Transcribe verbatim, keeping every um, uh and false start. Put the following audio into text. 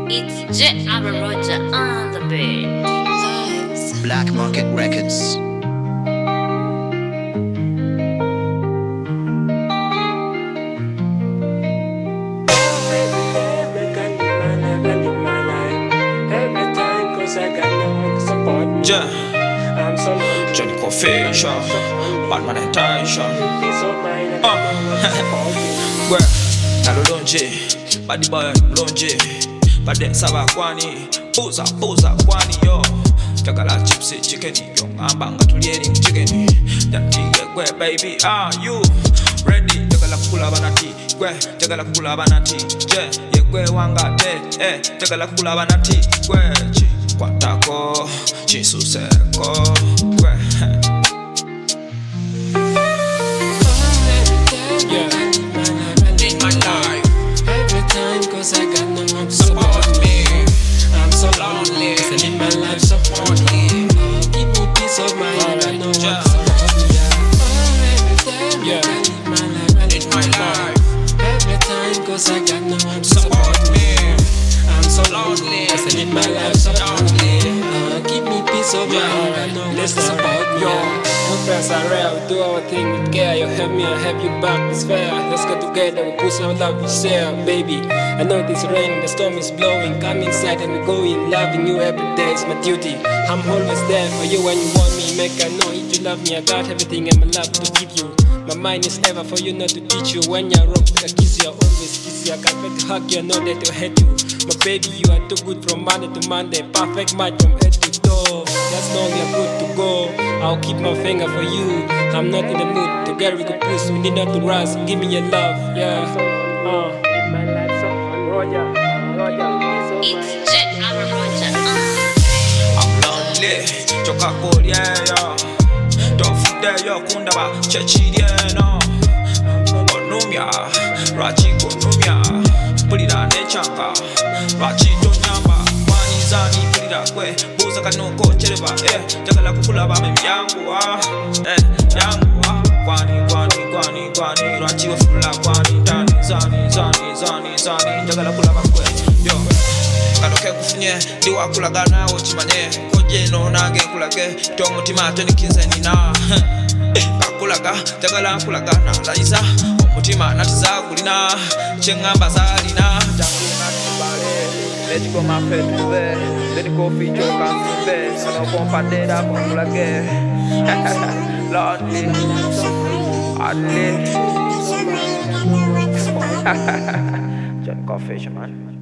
It's J. Abba Roger on the beat. Black Market Records. Yeah, Johnny Confession, Batman and Tyson. Uh, well, nalo lonje, badi boy lonje, bade saba kwani, puza puza kwani yo. Takala chipsi chicken yo, ambanga tulieni chicken. Janti gwe baby, are you ready? Takala kula banati, gwe, takala kula banati, yeah, ye gwe wanga te, eh, takala kula banati, gwe chi. Kwatako, chisuseko, kwe. Yeah, in my life, every time, cause I got no one to support me. I'm so lonely, cause I need my life support me. Give me peace of mind, I know what to support me. Yeah, every time, I need my life, I need my life. Every time, cause I got no one to support me. I'm so lonely, cause I need my life support me. Uh, give me peace of mind, I know what to support me. My friends are rare, we do our thing with care. You help me, I help you back, it's fair. Let's go together, we put some love, we share, baby. I know this rain, the storm is blowing. Come inside and we go in, loving you every day, it's my duty. I'm always there for you when you want me. Make I know if you love me, I got everything in my love to give you. My mind is ever for you, not to teach you. When you're wrong, I kiss you, I always kiss you. I can't wait to hug you, I know that I'll hate you. My baby, you are too good from Monday to Monday. Perfect match from head to toe. Just know we are good to go. I'll keep my finger for you. I'm not in the mood to get we go push. We need not to rush. Give me your love, yeah. Uh. In my life, so Roger, Roger. It's J. Abba Roger on I'm lonely, choka kolia yo. Don't forget yo kundaba chechi no. Onumia, rachi konumia. Pulida nechanga, rachi tonyamba. Kwani zani pulida kwe, buza kanoko chereba. Eh, jakala kukula ba memi yangu ah. Eh, yangu ah. Kwani kwani kwani kwani rachi wafula kwani dani zani zani zani zani jakala kula ba kwe yo. Kanoke kufunye diwa kulaga nawo chimanye koje no nange kulage to mutima to nikinze nina kakulaga jakala kulaga na laisa mutima natiza kulina chengamba zalina jangu natibale let's go my pet there let go feature can be so no compadera kulage lonely lonely John Confession man.